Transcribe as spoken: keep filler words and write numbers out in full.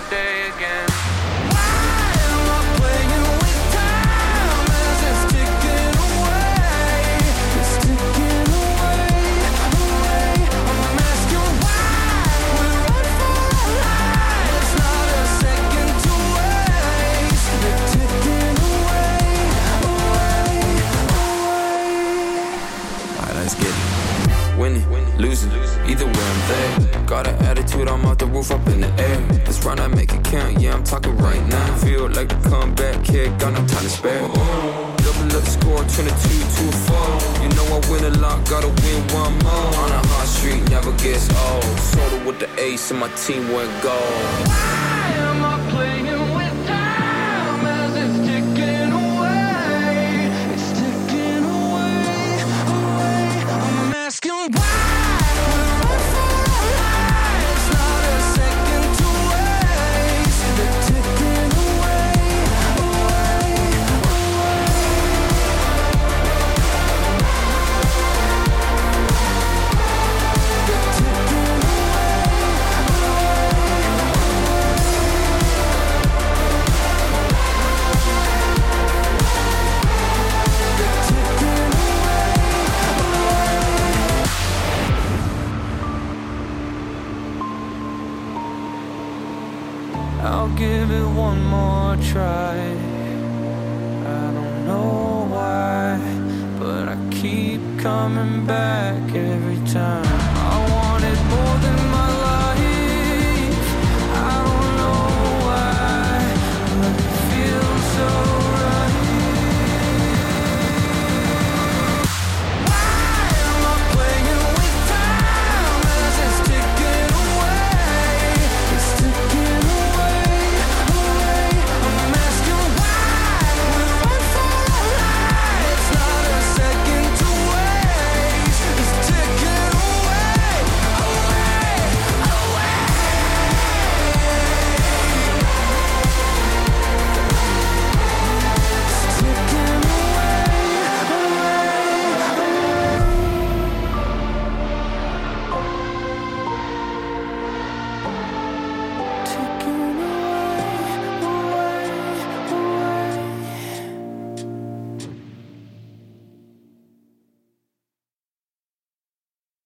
day again. Losing, either way I'm there. Got an attitude, I'm off the roof, up in the air. Let's run, I make it count, yeah, I'm talking right now. Feel like the comeback kid, got no time to spare. Double up score, twenty-two to a four. You know I win a lot, gotta win one more. On a hot street, never gets old. Soda with the ace and my team went gold. Why am I playing with time as it's ticking away? It's ticking away, away. I'm asking why. I'll give it one more try. I don't know why, but I keep coming back every time.